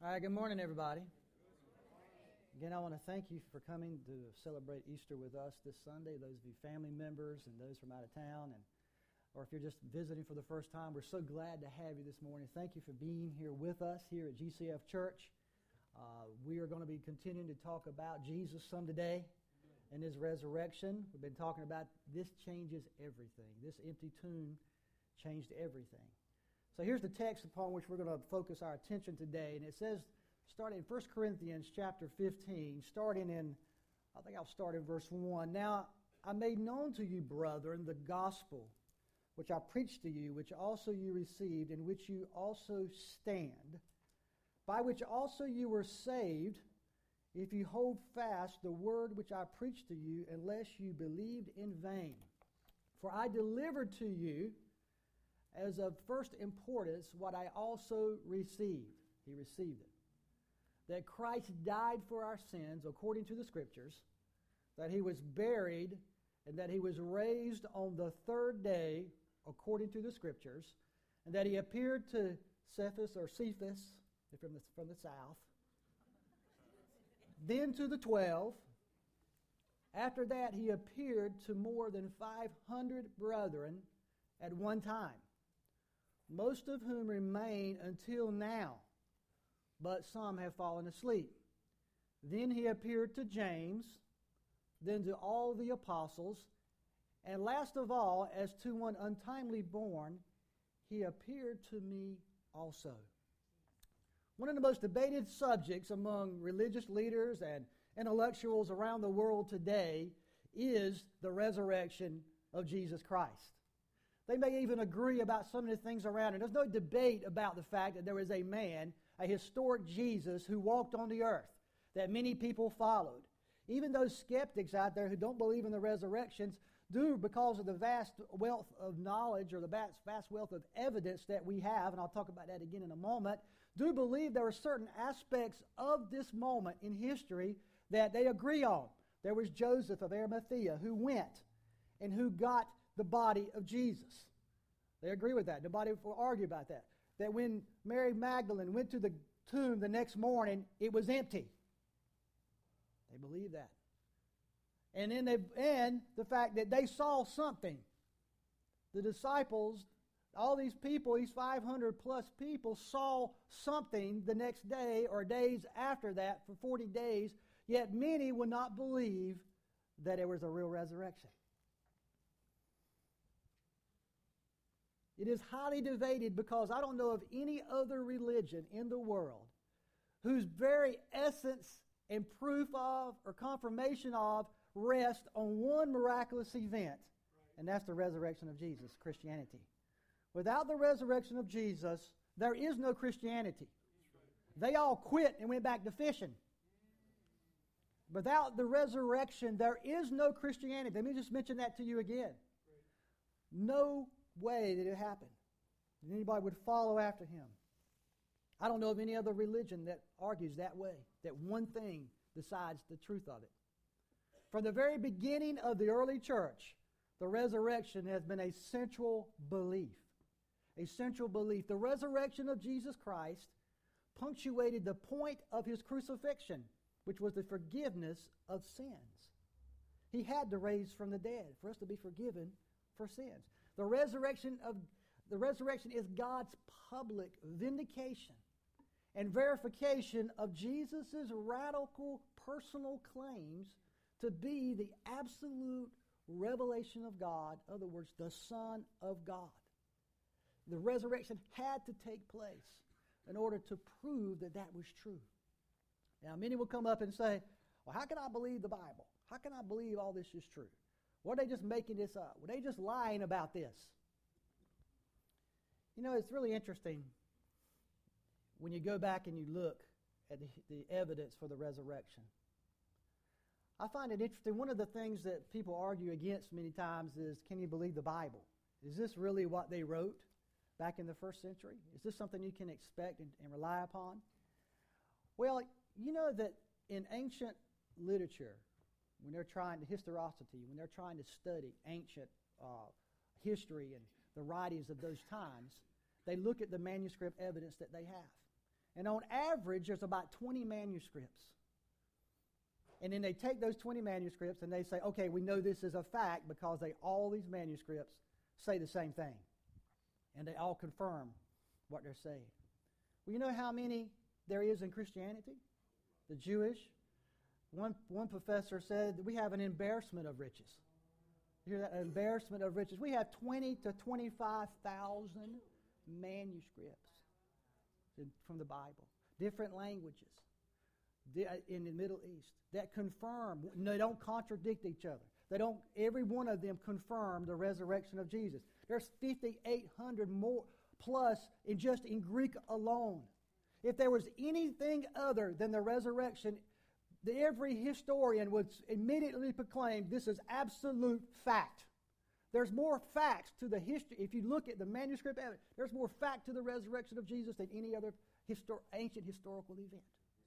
All right, good morning, everybody. Again, I want to thank you for coming to celebrate Easter with us this Sunday, those of you family members and those from out of town, or if you're just visiting for the first time, we're so glad to have you this morning. Thank you for being here with us here at GCF Church. We are going to be continuing to talk about Jesus some today and His resurrection. We've been talking about this changes everything. This empty tomb changed everything. So here's the text upon which we're going to focus our attention today. And it says, starting in 1 Corinthians chapter 15, I think I'll start in verse 1. Now, I made known to you, brethren, the gospel which I preached to you, which also you received, in which you also stand, by which also you were saved, if you hold fast the word which I preached to you, unless you believed in vain. For I delivered to you as of first importance what I also received. He received it. That Christ died for our sins according to the Scriptures, that He was buried, and that He was raised on the third day according to the Scriptures, and that He appeared to Cephas, if from the south, then to the 12. After that, He appeared to more than 500 brethren at one time, most of whom remain until now, but some have fallen asleep. Then He appeared to James, then to all the apostles, and last of all, as to one untimely born, He appeared to me also. One of the most debated subjects among religious leaders and intellectuals around the world today is the resurrection of Jesus Christ. They may even agree about some of the things around it. There's no debate about the fact that there was a man, a historic Jesus, who walked on the earth, that many people followed. Even those skeptics out there who don't believe in the resurrections do, because of the vast wealth of knowledge or the vast wealth of evidence that we have, and I'll talk about that again in a moment, do believe there are certain aspects of this moment in history that they agree on. There was Joseph of Arimathea who went and who got the body of Jesus. They agree with that. Nobody will argue about that. That when Mary Magdalene went to the tomb the next morning, it was empty. They believe that. And the fact that they saw something. The disciples, all these people, these 500 plus people, saw something the next day or days after that for 40 days, yet many would not believe that there was a real resurrection. It is highly debated because I don't know of any other religion in the world whose very essence and proof of or confirmation of rest on one miraculous event, and that's the resurrection of Jesus, Christianity. Without the resurrection of Jesus, there is no Christianity. They all quit and went back to fishing. Without the resurrection, there is no Christianity. Let me just mention that to you again. No way that it happened, that anybody would follow after Him. I don't know of any other religion that argues that way, that one thing decides the truth of it. From the very beginning of the early church, the resurrection has been a central belief. A central belief. The resurrection of Jesus Christ punctuated the point of His crucifixion, which was the forgiveness of sins. He had to raise from the dead for us to be forgiven for sins. The resurrection is God's public vindication and verification of Jesus' radical personal claims to be the absolute revelation of God, in other words, the Son of God. The resurrection had to take place in order to prove that that was true. Now, many will come up and say, well, how can I believe the Bible? How can I believe all this is true? Were they just making this up? Were they just lying about this? You know, it's really interesting when you go back and you look at the evidence for the resurrection. I find it interesting. One of the things that people argue against many times is, can you believe the Bible? Is this really what they wrote back in the first century? Is this something you can expect and rely upon? Well, you know that in ancient literature, when they're trying to historicity, when they're trying to study ancient history and the writings of those times, they look at the manuscript evidence that they have. And on average, there's about 20 manuscripts. And then they take those 20 manuscripts and they say, okay, we know this is a fact because all these manuscripts say the same thing. And they all confirm what they're saying. Well, you know how many there is in Christianity? The Jewish. One professor said that we have an embarrassment of riches. You hear that? An embarrassment of riches. We have 20 to 25,000 manuscripts from the Bible, different languages in the Middle East that confirm. They don't contradict each other. They don't. Every one of them confirm the resurrection of Jesus. There's 5,800 more plus in Greek alone. If there was anything other than the resurrection, every historian would immediately proclaim this is absolute fact. There's more facts to the history. If you look at the manuscript evidence, there's more fact to the resurrection of Jesus than any other ancient historical event.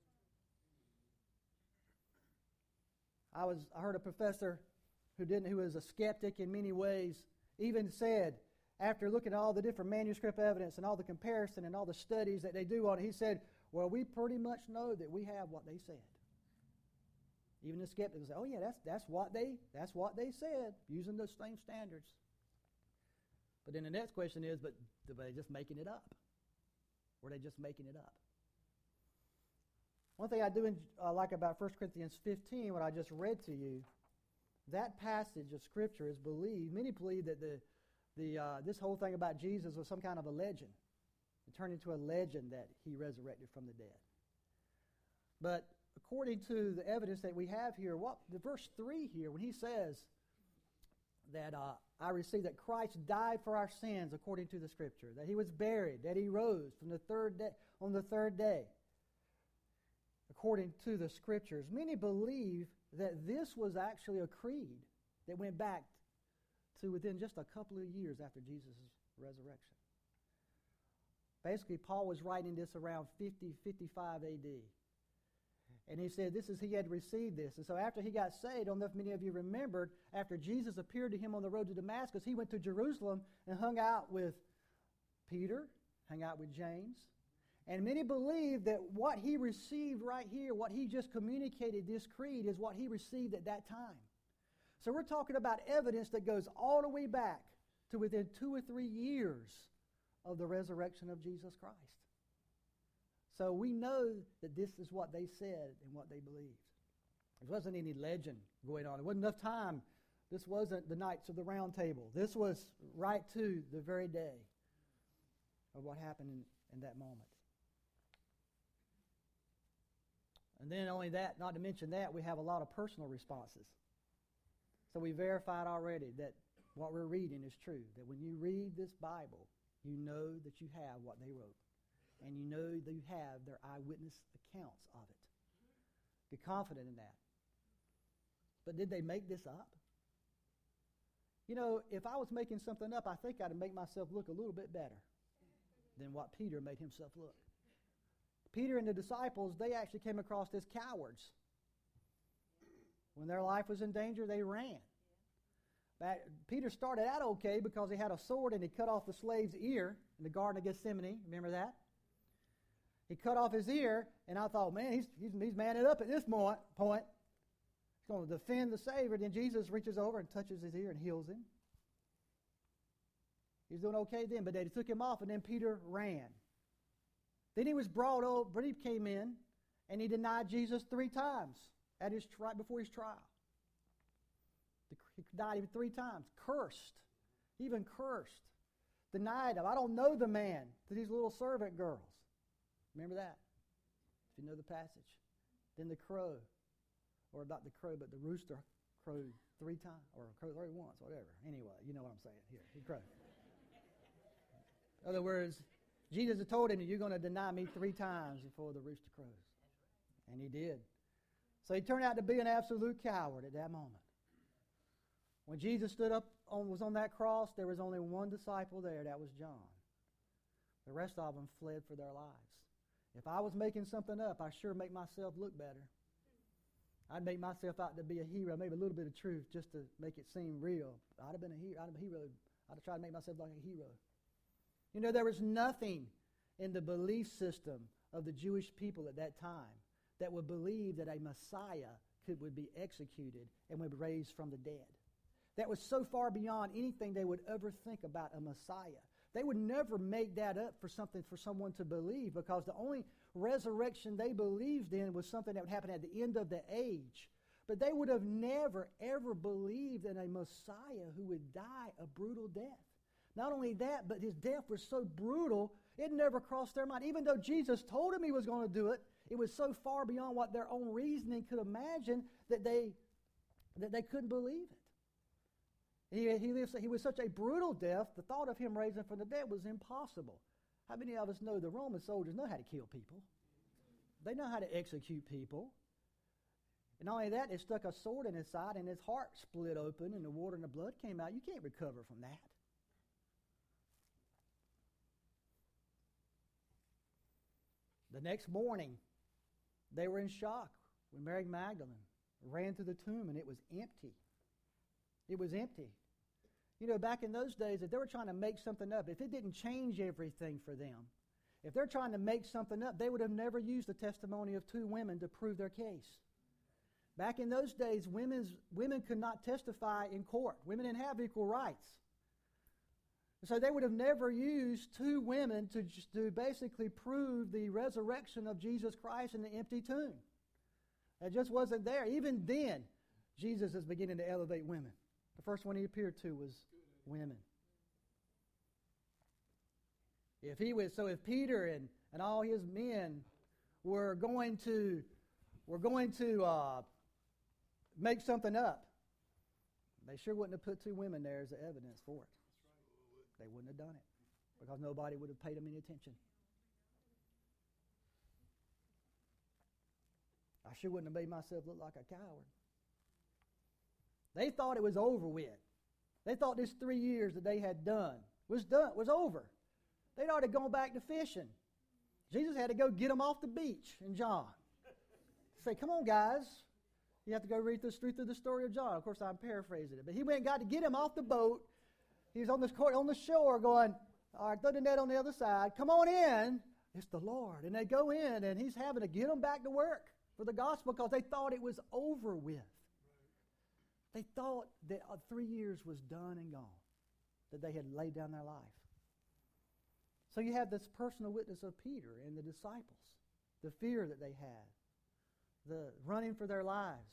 I heard a professor who was a skeptic in many ways, even said, after looking at all the different manuscript evidence and all the comparison and all the studies that they do on it, he said, well, we pretty much know that we have what they said. Even the skeptics say, oh yeah, that's what they said, using those same standards. But then the next question is, but were they just making it up? Were they just making it up? One thing I do like about 1 Corinthians 15, what I just read to you, that passage of Scripture is believed. Many believe that this whole thing about Jesus was some kind of a legend. It turned into a legend that he resurrected from the dead. But according to the evidence that we have here, the verse 3 here, when he says that I receive that Christ died for our sins according to the Scripture, that he was buried, that he rose from the third day on the third day, according to the Scriptures. Many believe that this was actually a creed that went back to within just a couple of years after Jesus' resurrection. Basically, Paul was writing this around 50, 55 AD. And he said he had received this. And so after he got saved, I don't know if many of you remembered, after Jesus appeared to him on the road to Damascus, he went to Jerusalem and hung out with Peter, hung out with James. And many believe that what he received right here, what he just communicated, this creed, is what he received at that time. So we're talking about evidence that goes all the way back to within 2 or 3 years of the resurrection of Jesus Christ. So we know that this is what they said and what they believed. There wasn't any legend going on. There wasn't enough time. This wasn't the Knights of the Round Table. This was right to the very day of what happened in that moment. And then only that, not to mention that, we have a lot of personal responses. So we verified already that what we're reading is true. That when you read this Bible, you know that you have what they wrote. And you know that you have their eyewitness accounts of it. Be confident in that. But did they make this up? You know, if I was making something up, I think I'd make myself look a little bit better than what Peter made himself look. Peter and the disciples, they actually came across as cowards. When their life was in danger, they ran. Peter started out okay because he had a sword and he cut off the slave's ear in the Garden of Gethsemane. Remember that? He cut off his ear, and I thought, man, he's manning up at this point. He's going to defend the Savior. Then Jesus reaches over and touches his ear and heals him. He's doing okay then, but they took him off, and then Peter ran. Then he was brought over, he came in, and he denied Jesus 3 times right before his trial. He denied him 3 times. Cursed. Even cursed. Denied him. I don't know the man, to these little servant girls. Remember that? If you know the passage. Then the crow, or not the crow, but the rooster crowed 3 times, or crowed once, whatever. Anyway, you know what I'm saying. Here, he crowed. In other words, Jesus had told him, you're going to deny me 3 times before the rooster crows. And he did. So he turned out to be an absolute coward at that moment. When Jesus was on that cross, there was only one disciple there. That was John. The rest of them fled for their lives. If I was making something up, I'd sure make myself look better. I'd make myself out to be a hero, maybe a little bit of truth just to make it seem real. I'd have been a hero. I'd have tried to make myself like a hero. You know, there was nothing in the belief system of the Jewish people at that time that would believe that a Messiah would be executed and would be raised from the dead. That was so far beyond anything they would ever think about a Messiah. They would never make that up for something for someone to believe, because the only resurrection they believed in was something that would happen at the end of the age. But they would have never, ever believed in a Messiah who would die a brutal death. Not only that, but his death was so brutal, it never crossed their mind. Even though Jesus told them he was going to do it, it was so far beyond what their own reasoning could imagine that they couldn't believe it. He was such a brutal death, the thought of him raising from the dead was impossible. How many of us know the Roman soldiers know how to kill people? They know how to execute people. And not only that, they stuck a sword in his side and his heart split open and the water and the blood came out. You can't recover from that. The next morning, they were in shock when Mary Magdalene ran to the tomb and it was empty. It was empty. You know, back in those days, if they were trying to make something up, if it didn't change everything for them, if they're trying to make something up, they would have never used the testimony of two women to prove their case. Back in those days, women could not testify in court. Women didn't have equal rights. So they would have never used two women to basically prove the resurrection of Jesus Christ in the empty tomb. That just wasn't there. Even then, Jesus is beginning to elevate women. The first one he appeared to was women. If Peter and all his men were going to make something up, they sure wouldn't have put two women there as the evidence for it. They wouldn't have done it because nobody would have paid them any attention. I sure wouldn't have made myself look like a coward. They thought it was over with. They thought this 3 years that they had done was over. They'd already gone back to fishing. Jesus had to go get them off the beach in John. Say, come on, guys. You have to go read through the story of John. Of course, I'm paraphrasing it. But he went and got to get him off the boat. He was on the shore going, all right, throw the net on the other side. Come on in. It's the Lord. And they go in, and he's having to get them back to work for the gospel because they thought it was over with. They thought that 3 years was done and gone, that they had laid down their life. So you have this personal witness of Peter and the disciples, the fear that they had, the running for their lives.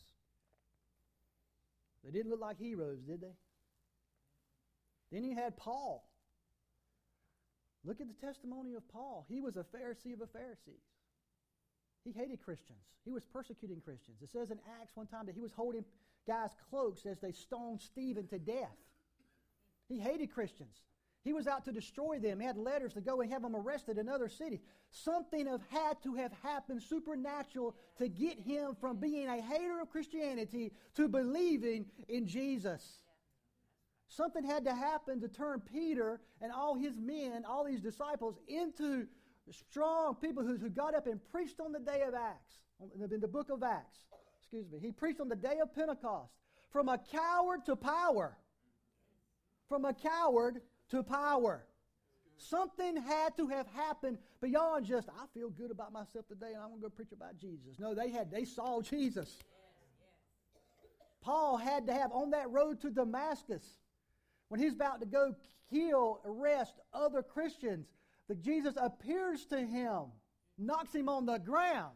They didn't look like heroes, did they? Then you had Paul. Look at the testimony of Paul. He was a Pharisee of the Pharisees. He hated Christians. He was persecuting Christians. It says in Acts one time that he was holding guys' cloaks as they stoned Stephen to death. He hated Christians. He was out to destroy them. He had letters to go and have them arrested in other cities. Something had to have happened supernatural to get him from being a hater of Christianity to believing in Jesus. Something had to happen to turn Peter and all his men, all these disciples, into strong people who got up and preached on the day of Acts, in the book of Acts. He preached on the day of Pentecost. From a coward to power. From a coward to power. Something had to have happened beyond just, I feel good about myself today and I'm going to go preach about Jesus. No, they saw Jesus. Paul had to have, on that road to Damascus, when he's about to go arrest other Christians, that Jesus appears to him, knocks him on the ground.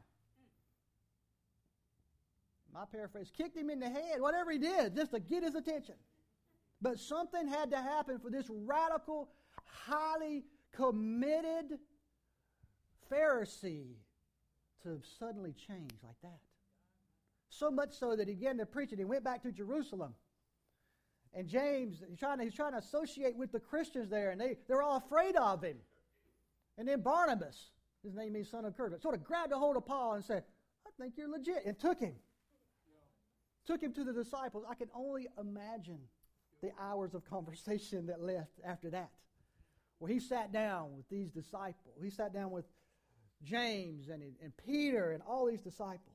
My paraphrase, kicked him in the head, whatever he did, just to get his attention. But something had to happen for this radical, highly committed Pharisee to suddenly change like that. So much so that he began to preach it. He went back to Jerusalem. And James, he's trying to associate with the Christians there, and they're all afraid of him. And then Barnabas, his name means son of encouragement, sort of grabbed a hold of Paul and said, I think you're legit, and took him. Took him to the disciples. I can only imagine the hours of conversation that left after that, where he sat down with these disciples. He sat down with James and Peter and all these disciples.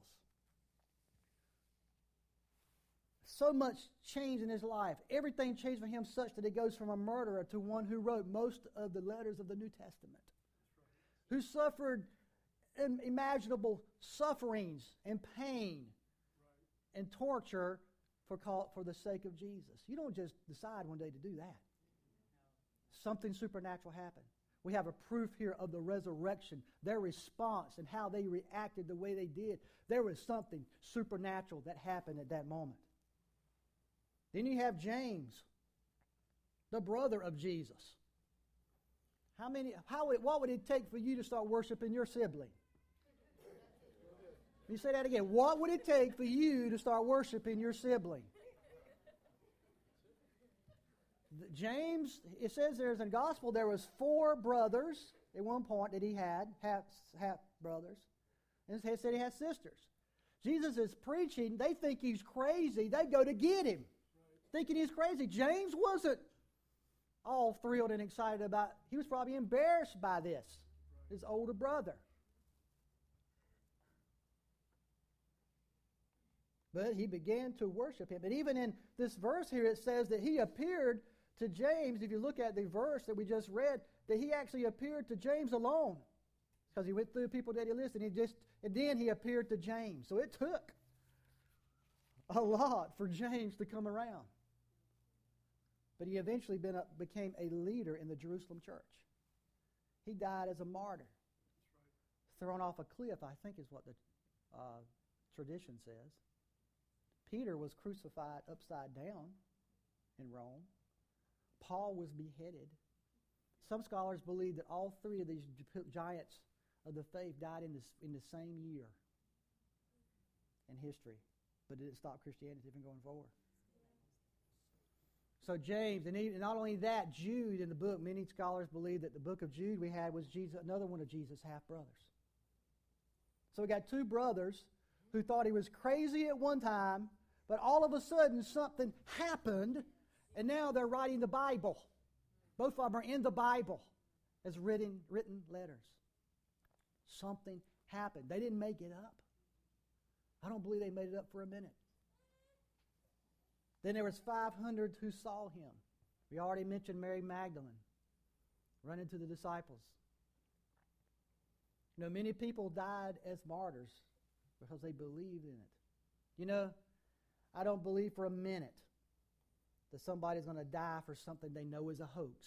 So much changed in his life. Everything changed for him such that he goes from a murderer to one who wrote most of the letters of the New Testament, who suffered unimaginable sufferings and pain and torture for the sake of Jesus. You don't just decide one day to do that. Something supernatural happened. We have a proof here of the resurrection, their response and how they reacted the way they did. There was something supernatural that happened at that moment. Then you have James, the brother of Jesus. What would it take for you to start worshiping your sibling? Let me say that again. What would it take for you to start worshiping your sibling? James, it says there's in the gospel there was 4 brothers at one point that he had, half brothers. And it said he had sisters. Jesus is preaching. They think he's crazy. They go to get him, thinking he's crazy. James wasn't all thrilled and excited about it. He was probably embarrassed by this, his older brother. But he began to worship him. And even in this verse here, it says that he appeared to James. If you look at the verse that we just read, that he actually appeared to James alone. Because he went through the people that he listed, and then he appeared to James. So it took a lot for James to come around. But he eventually became a leader in the Jerusalem church. He died as a martyr. Thrown off a cliff, I think is what the tradition says. Peter was crucified upside down in Rome. Paul was beheaded. Some scholars believe that all 3 of these giants of the faith died in the same year in history. But it didn't stop Christianity from going forward. So James, and not only that, Jude in the book, many scholars believe that the book of Jude we had was another one of Jesus' half-brothers. So we got 2 brothers who thought he was crazy at one time, but all of a sudden something happened, and now they're writing the Bible. Both of them are in the Bible as written letters. Something happened. They didn't make it up. I don't believe they made it up for a minute. Then there was 500 who saw him. We already mentioned Mary Magdalene running to the disciples. You know, many people died as martyrs because they believed in it. You know, I don't believe for a minute that somebody's going to die for something they know is a hoax.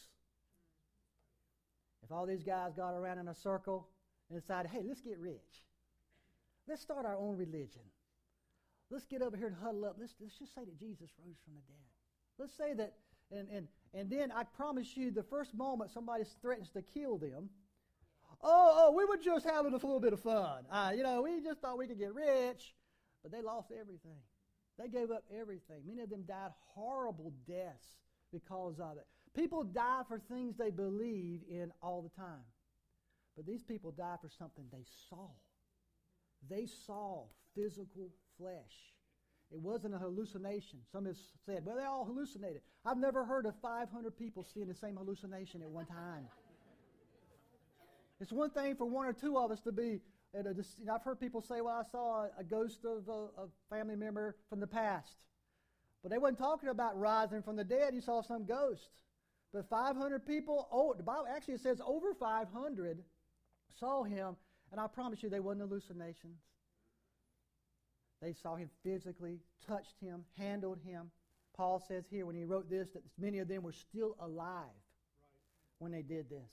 If all these guys got around in a circle and decided, hey, let's get rich. Let's start our own religion. Let's get over here and huddle up. Let's just say that Jesus rose from the dead. Let's say that, and then I promise you, the first moment somebody threatens to kill them, we were just having a little bit of fun. We just thought we could get rich, but they lost everything. They gave up everything. Many of them died horrible deaths because of it. People die for things they believe in all the time. But these people die for something they saw. They saw physical flesh. It wasn't a hallucination. Some have said, well, they all hallucinated. I've never heard of 500 people seeing the same hallucination at one time. It's one thing for 1 or 2 of us to be, I've heard people say, well, I saw a ghost of a family member from the past. But they wasn't talking about rising from the dead. You saw some ghost. But 500 people, the Bible actually it says over 500 saw him, and I promise you they wasn't hallucinations. They saw him physically, touched him, handled him. Paul says here when he wrote this that many of them were still alive when they did this.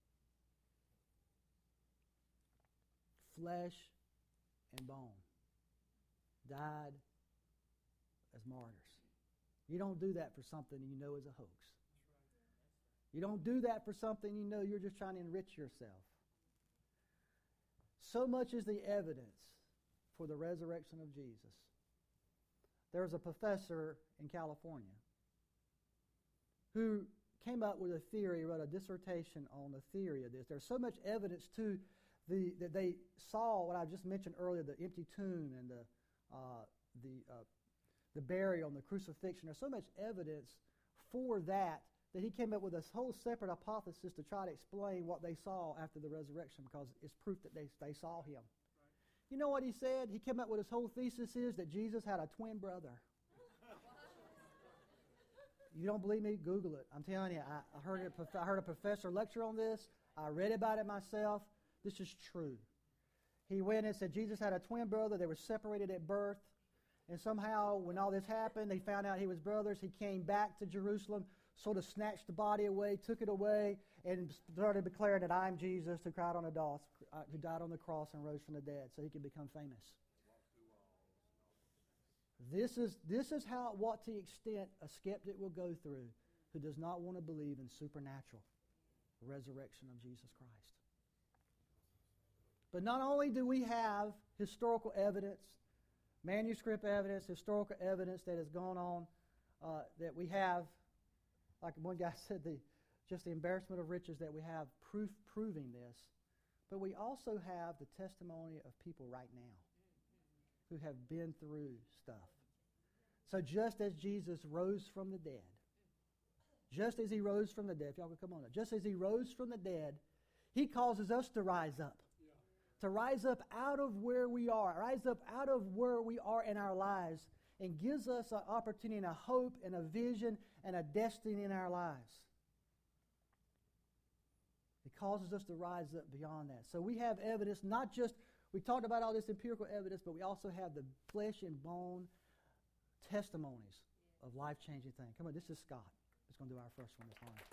Flesh and bone died as martyrs. You don't do that for something you know is a hoax. You don't do that for something you know you're just trying to enrich yourself. So much is the evidence for the resurrection of Jesus. There was a professor in California who came up with a theory, wrote a dissertation on the theory of this. There's so much evidence that they saw what I just mentioned earlier, the empty tomb and the burial and the crucifixion. There's so much evidence for that he came up with this whole separate hypothesis to try to explain what they saw after the resurrection, because it's proof that they saw him. Right. You know what he said? He came up with his whole thesis is that Jesus had a twin brother. You don't believe me? Google it. I'm telling you, I heard a professor lecture on this. I read about it myself. This is true. he went and said Jesus had a twin brother. They were separated at birth. And somehow, when all this happened, they found out he was brothers. He came back to Jerusalem, sort of snatched the body away, took it away, and started declaring that I'm Jesus who died on the cross and rose from the dead, so he could become famous. This is what to the extent a skeptic will go through who does not want to believe in supernatural resurrection of Jesus Christ. But not only do we have historical evidence, manuscript evidence, historical evidence that has gone on, that we have, like one guy said, just the embarrassment of riches that we have proof proving this, but we also have the testimony of people right now who have been through stuff. So just as Jesus rose from the dead, just as he rose from the dead, if y'all could come on up, just as he rose from the dead, he causes us to rise up. To rise up out of where we are, rise up out of where we are in our lives, and gives us an opportunity and a hope and a vision and a destiny in our lives. It causes us to rise up beyond that. So we have evidence, not just, we talked about all this empirical evidence, but we also have the flesh and bone testimonies of life-changing things. Come on, this is Scott. He's going to do our first one this morning.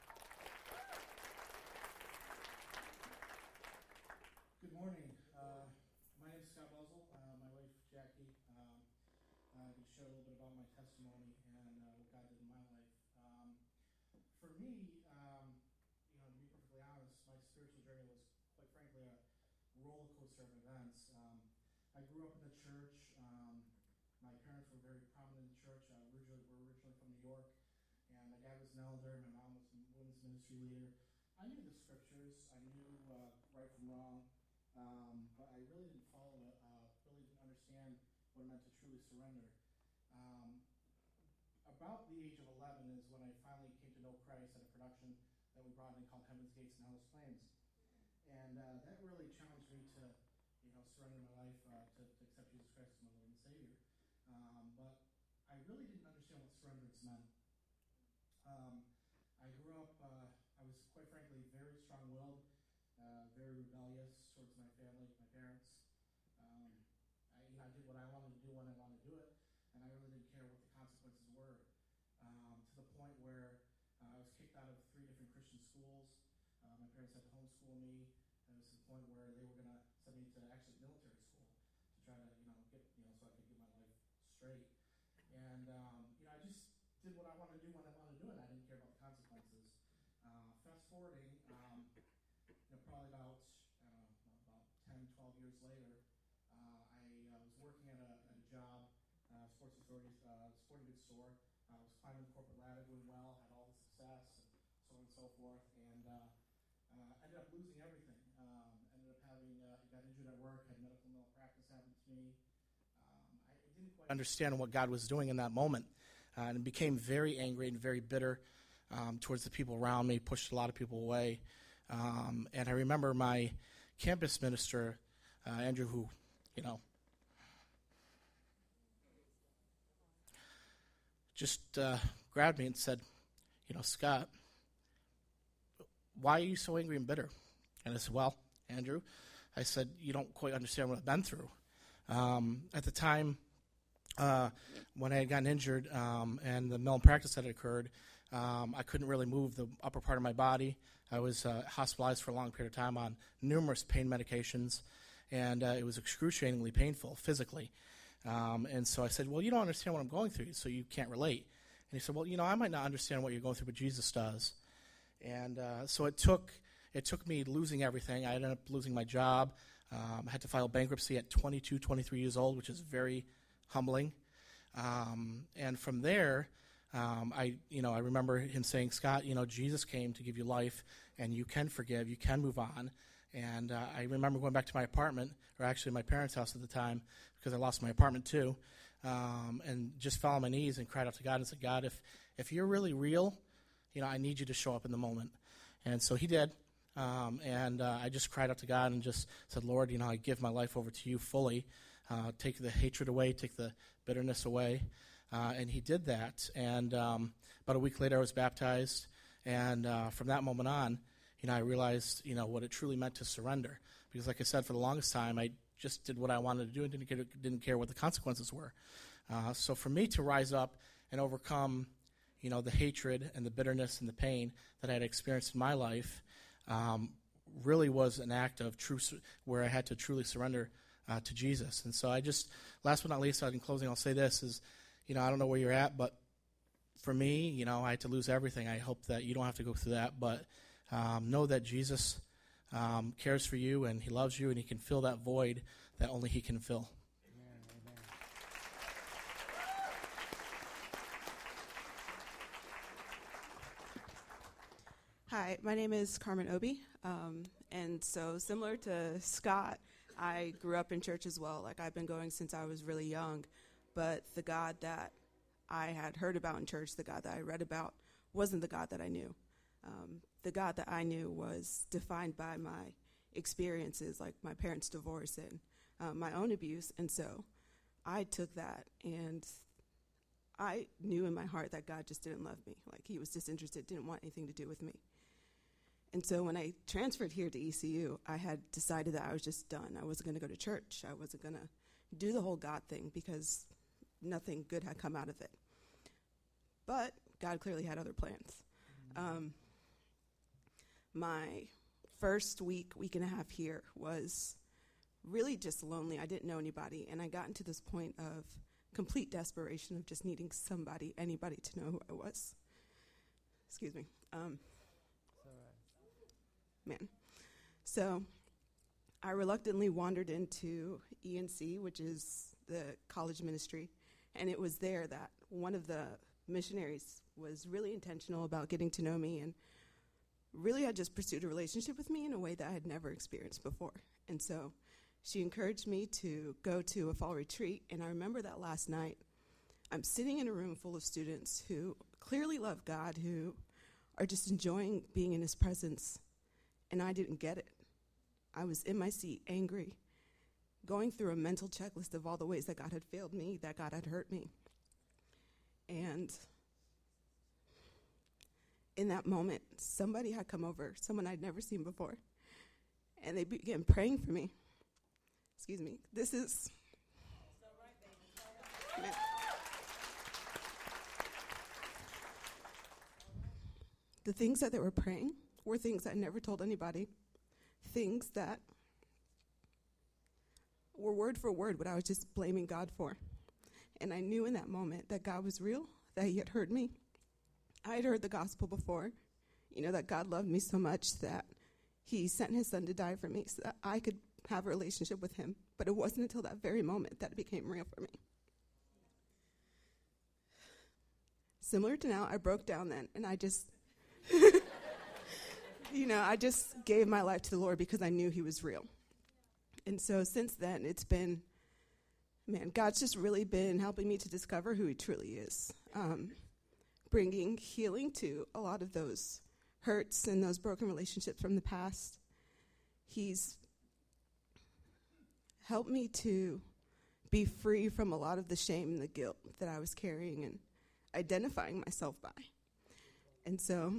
Good morning. My name is Scott Buzzle. My wife, Jackie. I can share a little bit about my testimony and what God did in my life. For me, to be perfectly honest, my spiritual journey was, quite frankly, a roller coaster of events. I grew up in the church. My parents were very prominent in the church. We're originally from New York, and my dad was an elder. My mom was a women's ministry leader. I knew the scriptures. I knew right from wrong. But I really didn't follow it, really didn't understand what it meant to truly surrender. About the age of 11 is when I finally came to know Christ at a production that we brought in called Heaven's Gates and Hell's Flames. And that really challenged me to, surrender my life to accept Jesus Christ as my Lord and Savior. But I really didn't understand what surrenderance meant. I grew up, I was quite frankly very strong-willed, very rebellious towards my family, my parents. I did what I wanted to do when I wanted to do it, and I really didn't care what the consequences were. To the point where I was kicked out of 3 different Christian schools. My parents had to homeschool me. It was to the point where they were going to send me to actually military school to try to, get, so I could get my life straight. And I just did what I wanted to do when I wanted to do it. I didn't care about the consequences. Fast forwarding, probably about 10, 12 years later, I was working at a job, Sports Authority, sporting goods store. I was climbing the corporate ladder, doing well, had all the success, and so on and so forth, and ended up losing everything. Ended up got injured at work, had medical malpractice happen to me. I didn't quite understand what God was doing in that moment, and became very angry and very bitter towards the people around me, pushed a lot of people away. And I remember my campus minister, Andrew, who, just grabbed me and said, Scott, why are you so angry and bitter? And I said, well, Andrew, I said, you don't quite understand what I've been through. At the time, when I had gotten injured and the malpractice that had occurred, I couldn't really move the upper part of my body. I was hospitalized for a long period of time on numerous pain medications, and it was excruciatingly painful physically. And so I said, well, you don't understand what I'm going through, so you can't relate. And he said, well, I might not understand what you're going through, but Jesus does. And so it took me losing everything. I ended up losing my job. I had to file bankruptcy at 22, 23 years old, which is very humbling. And from there, I remember him saying, Scott, Jesus came to give you life, and you can forgive, you can move on. And I remember going back to my apartment, or actually my parents' house at the time, because I lost my apartment too, and just fell on my knees and cried out to God and said, God, if you're really real, I need you to show up in the moment. And so he did. And I just cried out to God and just said, Lord, I give my life over to you fully. Take the hatred away, take the bitterness away. And he did that. And about a week later, I was baptized. And from that moment on, I realized, what it truly meant to surrender. Because like I said, for the longest time, I just did what I wanted to do and didn't care what the consequences were. So for me to rise up and overcome, the hatred and the bitterness and the pain that I had experienced in my life, really was an act of where I had to truly surrender to Jesus. And so last but not least, in closing, I'll say this is, I don't know where you're at, but for me, I had to lose everything. I hope that you don't have to go through that, but know that Jesus cares for you and he loves you and he can fill that void that only he can fill. Amen. Hi, my name is Carmen Obi, and so similar to Scott, I grew up in church as well. Like, I've been going since I was really young, but the God that I had heard about in church, the God that I read about, wasn't the God that I knew. The God that I knew was defined by my experiences, like my parents' divorce and my own abuse, and so I took that, and I knew in my heart that God just didn't love me. Like, he was disinterested, didn't want anything to do with me. And so when I transferred here to ECU, I had decided that I was just done. I wasn't going to go to church. I wasn't going to do the whole God thing because nothing good had come out of it. But God clearly had other plans. My first week and a half here was really just lonely. I didn't know anybody, and I got into this point of complete desperation of just needing anybody to know who I was. Excuse me. So I reluctantly wandered into ENC, which is the college ministry, and it was there that one of the missionaries was really intentional about getting to know me and really had just pursued a relationship with me in a way that I had never experienced before. And so she encouraged me to go to a fall retreat, and I remember that last night, I'm sitting in a room full of students who clearly love God, who are just enjoying being in his presence, and I didn't get it. I was in my seat, angry, going through a mental checklist of all the ways that God had failed me, that God had hurt me. And in that moment, somebody had come over, someone I'd never seen before, and they began praying for me. Excuse me. This is... The things that they were praying were things I never told anybody, things that were word for word what I was just blaming God for. And I knew in that moment that God was real, that he had heard me. I had heard the gospel before, that God loved me so much that he sent his son to die for me so that I could have a relationship with him. But it wasn't until that very moment that it became real for me. Similar to now, I broke down then, and I just... I just gave my life to the Lord because I knew he was real. And so since then, it's been, God's just really been helping me to discover who he truly is, bringing healing to a lot of those hurts and those broken relationships from the past. He's helped me to be free from a lot of the shame and the guilt that I was carrying and identifying myself by. And so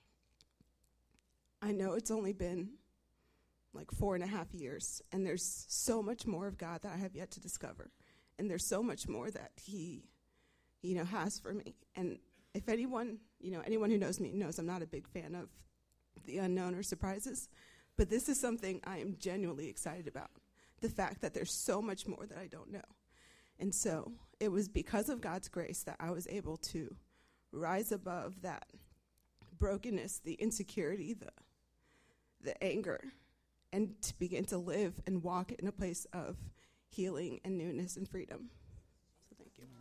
I know it's only been like 4.5 years, and there's so much more of God that I have yet to discover. And there's so much more that he, has for me. And if anyone who knows me knows I'm not a big fan of the unknown or surprises, but this is something I am genuinely excited about, the fact that there's so much more that I don't know. And so it was because of God's grace that I was able to rise above that brokenness, the insecurity, the anger, and to begin to live and walk in a place of healing and newness and freedom. So thank you.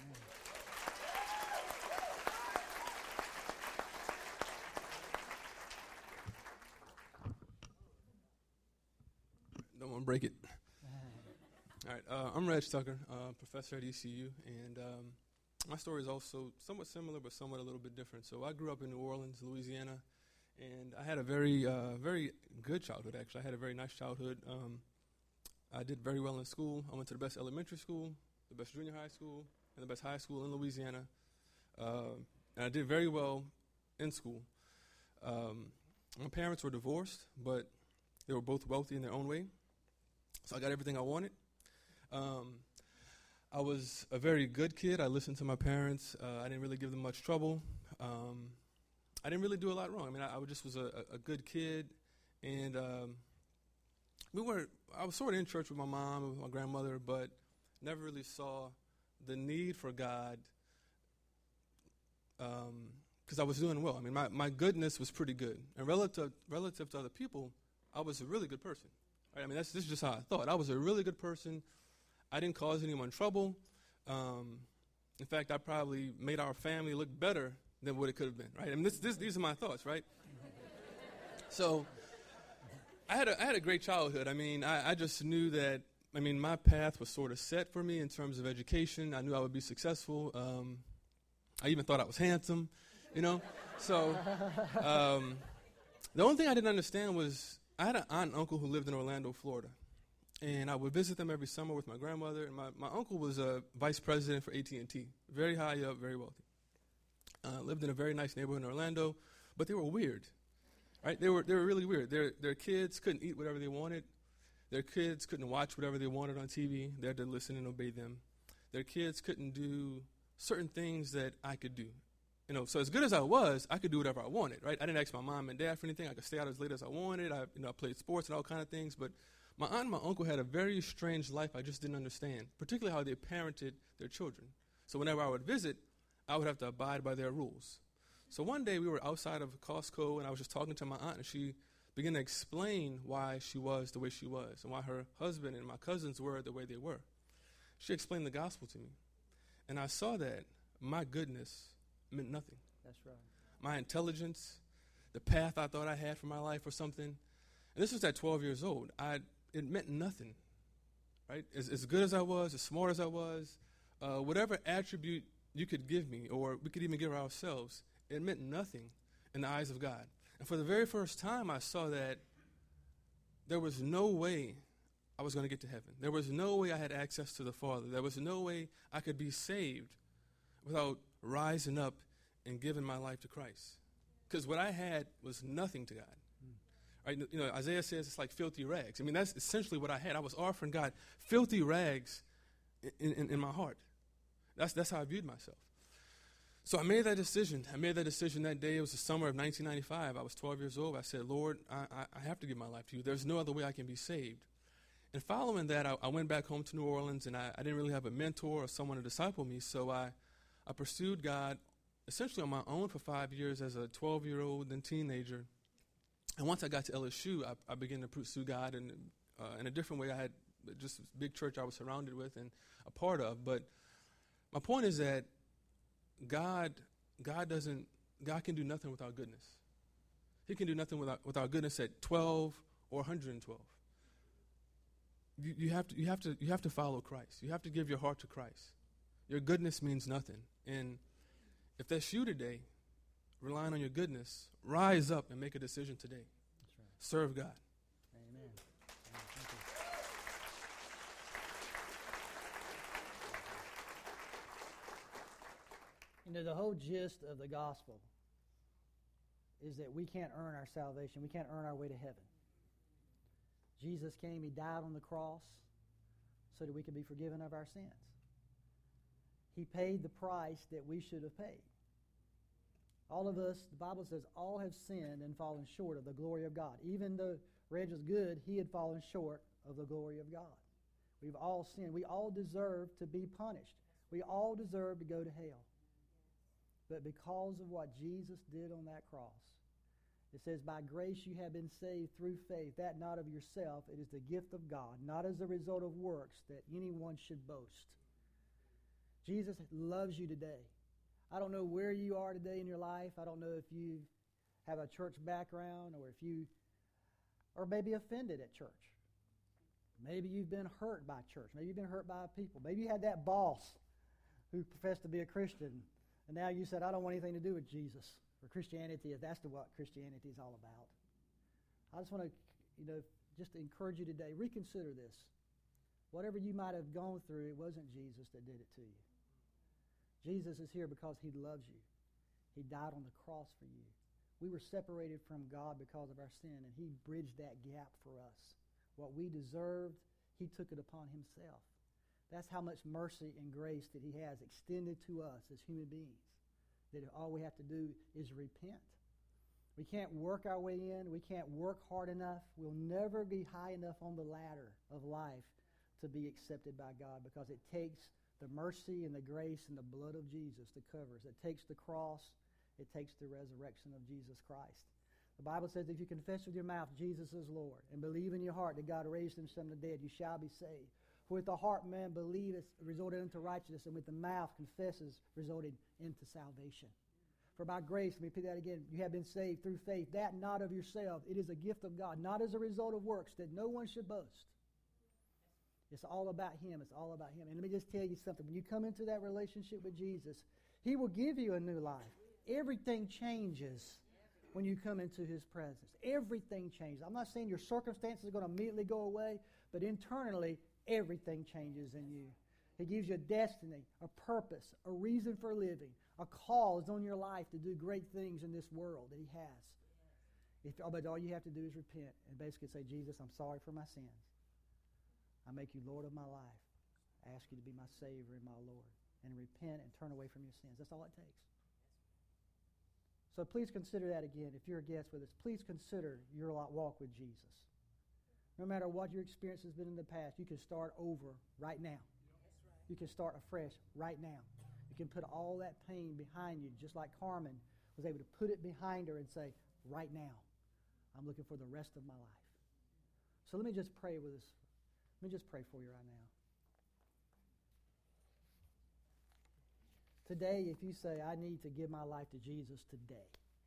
Don't want to break it. All right, I'm Reg Tucker, professor at ECU, and my story is also somewhat similar but somewhat a little bit different. So I grew up in New Orleans, Louisiana, and I had a very good childhood, actually. I had a very nice childhood. I did very well in school. I went to the best elementary school, the best junior high school, and the best high school in Louisiana. And I did very well in school. My parents were divorced, but they were both wealthy in their own way. So I got everything I wanted. I was a very good kid. I listened to my parents. I didn't really give them much trouble. I didn't really do a lot wrong. I mean, I just was a good kid, and I was sort of in church with my mom and with my grandmother, but never really saw the need for God because I was doing well. I mean, my goodness was pretty good, and relative to other people, I was a really good person. Right? I mean, this is just how I thought. I was a really good person. I didn't cause anyone trouble. In fact, I probably made our family look better than what it could have been. Right? I mean, these are my thoughts, right? So I had a great childhood. I mean, I just knew that. I mean, my path was sort of set for me in terms of education. I knew I would be successful. I even thought I was handsome, you know. So the only thing I didn't understand was I had an aunt and uncle who lived in Orlando, Florida. And I would visit them every summer with my grandmother. And my uncle was a vice president for AT&T, very high up, very wealthy. Lived in a very nice neighborhood in Orlando, but they were weird, right? They were really weird. Their kids couldn't eat whatever they wanted. Their kids couldn't watch whatever they wanted on TV. They had to listen and obey them. Their kids couldn't do certain things that I could do. You know, so as good as I could do whatever I wanted, right? I didn't ask my mom and dad for anything. I could stay out as late as I wanted. I played sports and all kind of things, but my aunt and my uncle had a very strange life I just didn't understand, particularly how they parented their children. So whenever I would visit, I would have to abide by their rules. So one day we were outside of Costco, and I was just talking to my aunt, and she began to explain why she was the way she was and why her husband and my cousins were the way they were. She explained the gospel to me, and I saw that my goodness meant nothing. That's right. My intelligence, the path I thought I had for my life or something, and this was at 12 years old. It meant nothing, right? As good as I was, as smart as I was, whatever attribute you could give me, or we could even give ourselves, it meant nothing in the eyes of God. And for the very first time, I saw that there was no way I was going to get to heaven. There was no way I had access to the Father. There was no way I could be saved without rising up and giving my life to Christ. Because what I had was nothing to God. Right? You know, Isaiah says it's like filthy rags. I mean, that's essentially what I had. I was offering God filthy rags in my heart. That's how I viewed myself. So I made that decision. That day. It was the summer of 1995. I was 12 years old. I said, Lord, I have to give my life to you. There's no other way I can be saved. And following that, I went back home to New Orleans, and I didn't really have a mentor or someone to disciple me. So I pursued God essentially on my own for 5 years as a 12-year-old and teenager. And once I got to LSU, I began to pursue God in a different way. I had just this big church I was surrounded with and a part of. But my point is that God can do nothing without goodness. He can do nothing without goodness at 12 or 112. You have to follow Christ. You have to give your heart to Christ. Your goodness means nothing. And if that's you today, relying on your goodness, rise up and make a decision today. That's right. Serve God. Amen. Thank you. You know, the whole gist of the gospel is that we can't earn our salvation. We can't earn our way to heaven. Jesus came, he died on the cross so that we could be forgiven of our sins. He paid the price that we should have paid. All of us, the Bible says, all have sinned and fallen short of the glory of God. Even though Reg was good, he had fallen short of the glory of God. We've all sinned. We all deserve to be punished. We all deserve to go to hell. But because of what Jesus did on that cross, it says, by grace you have been saved through faith, that not of yourself, it is the gift of God, not as a result of works, that anyone should boast. Jesus loves you today. I don't know where you are today in your life. I don't know if you have a church background or if you are maybe offended at church. Maybe you've been hurt by church. Maybe you've been hurt by people. Maybe you had that boss who professed to be a Christian, and now you said, I don't want anything to do with Jesus or Christianity. That's what Christianity is all about. I just want to, just encourage you today, reconsider this. Whatever you might have gone through, it wasn't Jesus that did it to you. Jesus is here because he loves you. He died on the cross for you. We were separated from God because of our sin, and he bridged that gap for us. What we deserved, he took it upon himself. That's how much mercy and grace that he has extended to us as human beings. That all we have to do is repent. We can't work our way in. We can't work hard enough. We'll never be high enough on the ladder of life to be accepted by God, because it takes the mercy and the grace and the blood of Jesus to cover us. It takes the cross. It takes the resurrection of Jesus Christ. The Bible says if you confess with your mouth Jesus is Lord and believe in your heart that God raised him from the dead, you shall be saved. For with the heart man believeth, resulted unto righteousness, and with the mouth confesses, resulted into salvation. For by grace, let me repeat that again, you have been saved through faith, that not of yourself. It is a gift of God, not as a result of works, that no one should boast. It's all about him. It's all about him. And let me just tell you something. When you come into that relationship with Jesus, he will give you a new life. Everything changes when you come into his presence. Everything changes. I'm not saying your circumstances are going to immediately go away, but internally, everything changes in you. He gives you a destiny, a purpose, a reason for living, a cause on your life to do great things in this world that he has. But all you have to do is repent and basically say, Jesus, I'm sorry for my sins. I make you Lord of my life. I ask you to be my Savior and my Lord. And repent and turn away from your sins. That's all it takes. So please consider that again. If you're a guest with us, please consider your walk with Jesus. No matter what your experience has been in the past, you can start over right now. You can start afresh right now. You can put all that pain behind you, just like Carmen was able to put it behind her and say, right now, I'm looking for the rest of my life. So let me just pray with us. Let me just pray for you right now. Today, if you say, I need to give my life to Jesus today.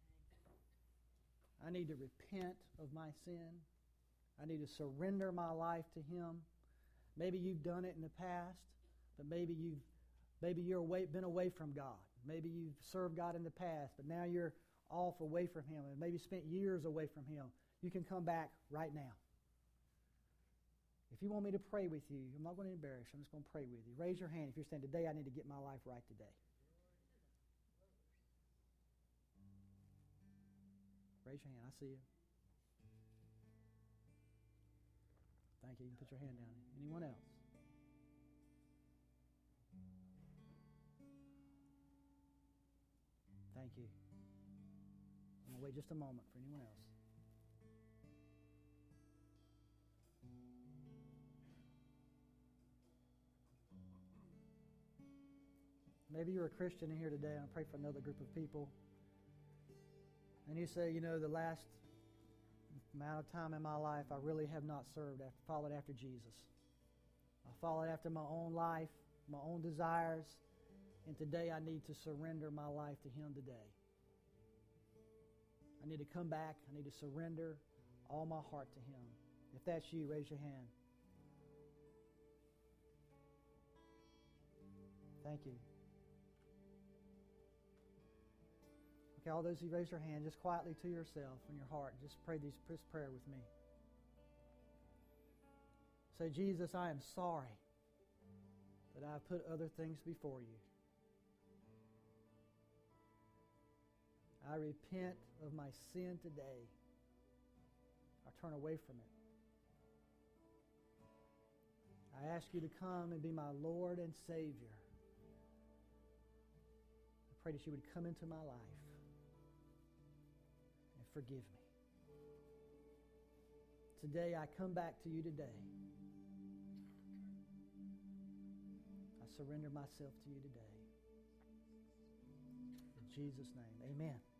I need to repent of my sin. I need to surrender my life to him. Maybe you've done it in the past, but maybe you've been away from God. Maybe you've served God in the past, but now you're off away from him and maybe spent years away from him. You can come back right now. If you want me to pray with you, I'm not going to embarrass you. I'm just going to pray with you. Raise your hand if you're saying, today I need to get my life right today. Raise your hand. I see you. Thank you. You can put your hand down. Anyone else? Thank you. I'm going to wait just a moment for anyone else. Maybe you're a Christian in here today, and I pray for another group of people. And you say, the last amount of time in my life, I really have not followed after Jesus. I followed after my own life, my own desires, and today I need to surrender my life to him today. I need to come back. I need to surrender all my heart to him. If that's you, raise your hand. Thank you. Okay, all those who raise their hand, just quietly to yourself in your heart, just pray this prayer with me. Say, Jesus, I am sorry that I've put other things before you. I repent of my sin today. I turn away from it. I ask you to come and be my Lord and Savior. I pray that you would come into my life. Forgive me. Today, I come back to you today. I surrender myself to you today. In Jesus' name, amen.